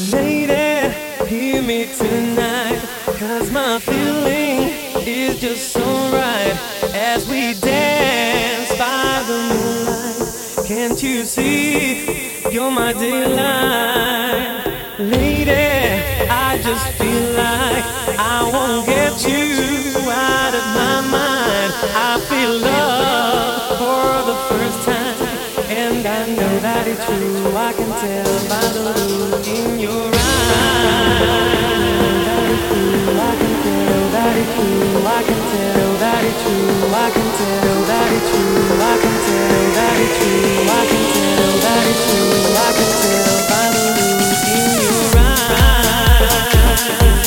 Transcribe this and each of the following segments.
Lady, hear me tonight, 'cause my feeling is just so right as we dance by the moonlight. Can't you see you're my delight? Lady, I just feel like I won't get you out of my mind. I feel love for the first time, and I know that it's true. I can tell by the look in your eyes. I can tell that it's true. I can tell that it's true. I can tell that it's true. I can tell that it's true. I can tell that it's true. I can tell by the look in your eyes.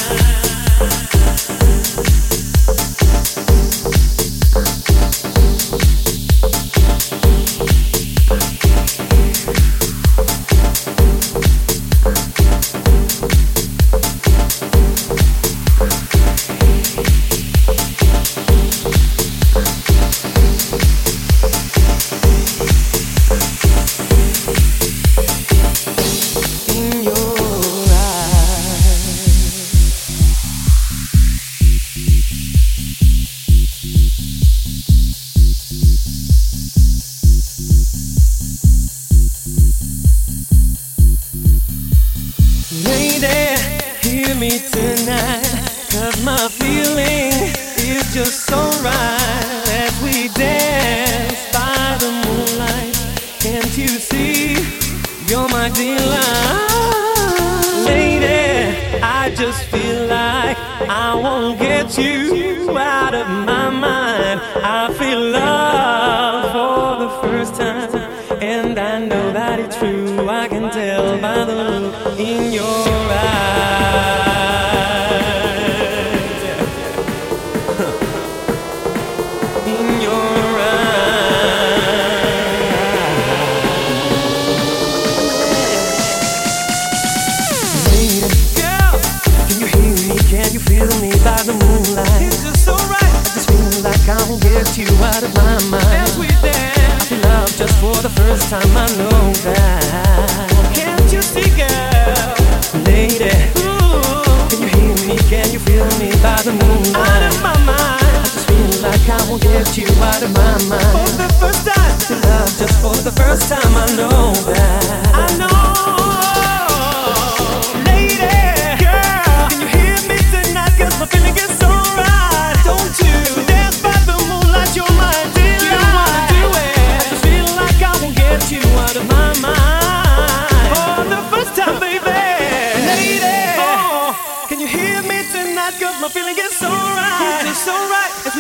Lady, hear me tonight, 'cause my feeling is just so right as we dance by the moonlight. Can't you see you're my delight? Lady, I just feel like I won't get you out of my mind. I feel love for the first time, and I know that it's true. I can tell by the look in your eyes. In your eyes. Lady, girl, can you hear me? Can you feel me by the moonlight? It's just so right. I just feel like I won't get you out of my mind. As we dance, I feel love just for the first time. I know that. Can't you see, girl? Lady, ooh, can you hear me? Can you feel me by the moonlight? Out of my mind. I just feel like I won't get you out of my mind. For the first time, I feel love just for the first time. I know that. I know. Lady, girl, can you hear me tonight? 'Cause my feeling is so right. Don't you dance by the moonlight? You're my delight. You wanna do it? I just feel like I won't get you out of my mind. For the first time, baby. Lady, oh, can you hear me tonight? 'Cause my feeling is so right. It's just so right.